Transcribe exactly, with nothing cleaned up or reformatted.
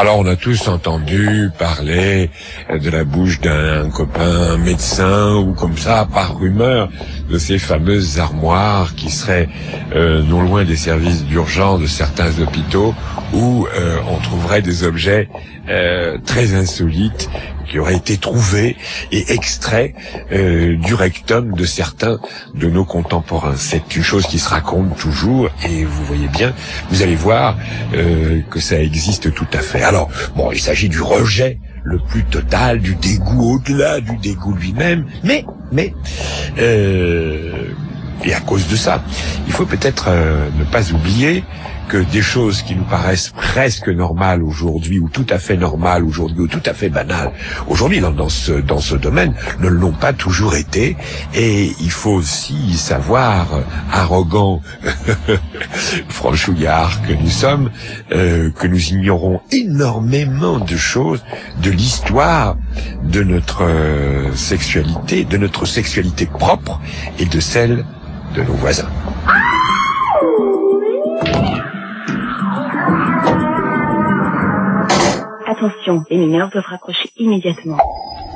Alors on a tous entendu parler de la bouche d'un copain médecin ou comme ça, par rumeur, de ces fameuses armoires qui seraient euh, non loin des services d'urgence de certains hôpitaux où euh, on trouverait des objets euh, très insolites qui auraient été trouvés et extraits euh, du rectum de certains de nos contemporains. C'est une chose qui se raconte toujours et vous voyez bien, vous allez voir euh, que ça existe tout à fait. Alors, bon, il s'agit du rejet le plus total, du dégoût au-delà du dégoût lui-même, mais, mais, euh, et à cause de ça, il faut peut-être euh, ne pas oublier que des choses qui nous paraissent presque normales aujourd'hui, ou tout à fait normales aujourd'hui, ou tout à fait banales aujourd'hui dans, dans ce dans ce domaine, ne l'ont pas toujours été. Et il faut aussi savoir, arrogant franchouillard que nous sommes, euh, que nous ignorons énormément de choses de l'histoire de notre euh, sexualité, de notre sexualité propre et de celle de nos voisins. Attention, les mineurs doivent raccrocher immédiatement.